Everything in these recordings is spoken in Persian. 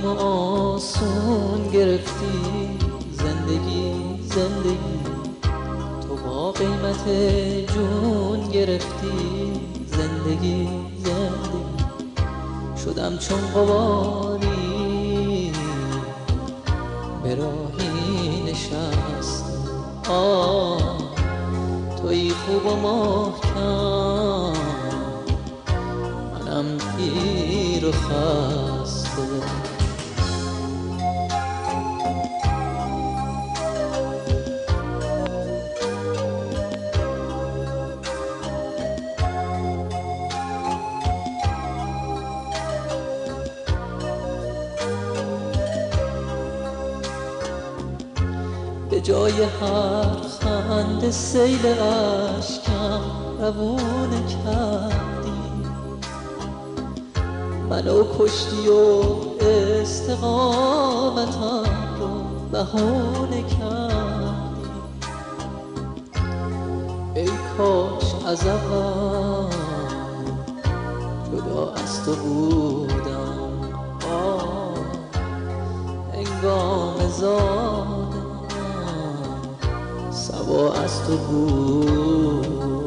آسون گرفتی زندگی زندگی، تو با قیمت جون گرفتی زندگی زندگی. شدم چون غباری به راهی نشستم، توی خوب و محکم منم پیر و خسته. به جای هر خنده سیل اشکم روونه کردی، منو کشتی و استقامتم رو بهونه کردی. ای کاش از اول جدا از تو بودم، هنگام زادم سوا از تو بودم.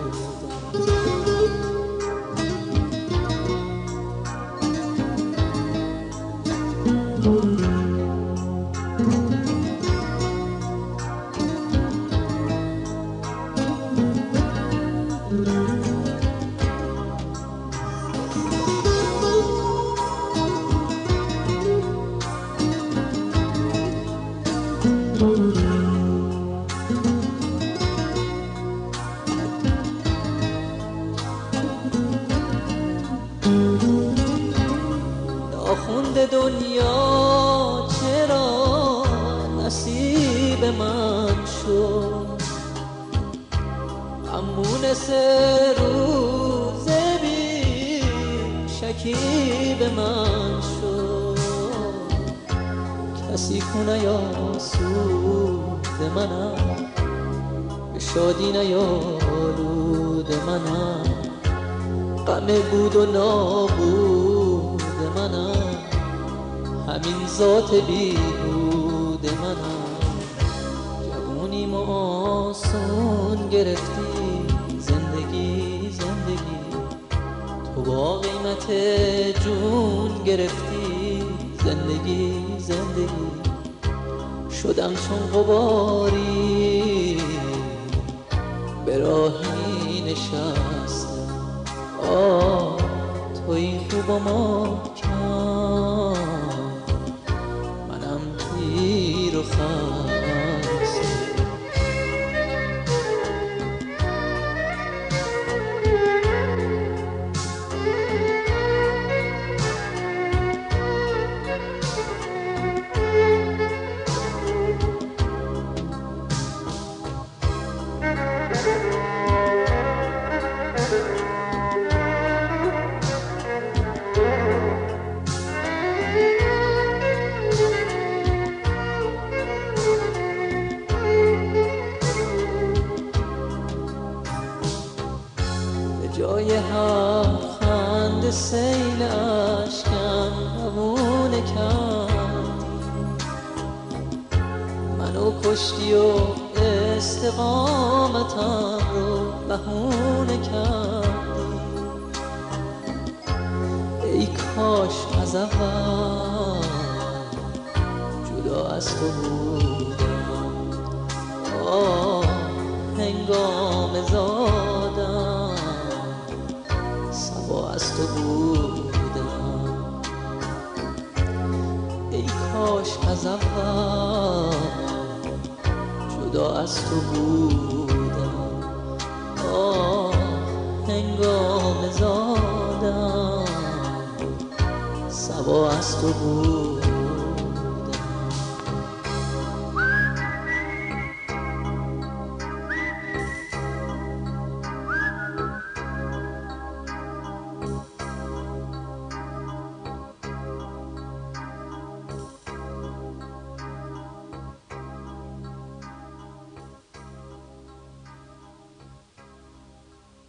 ناخونده دنیا چرا نصیب من شد، امون 3 روز بی شکیب من شد. کسی کنه یا سود منم، به شادی نیالود منم، غم بود و نابود منم، همین ذات بیهود منم. جوونیم و آسون گرفتی زندگی زندگی، تو با قیمت جون گرفتی زندگی زندگی. شدم چون غباری به راهی نشستم، توی خوب و محکم منم پیر و خسته. جای هر خنده سیل اشکم روونه کردی، منو کشتی و استقامتم رو بهونه کردی. ای کاش از اول جدا از تو بودم، هنگام زادم سوا از تو بودم. ای کاش از اول جدا از تو بودم، هنگام زادم سوا از تو بودم.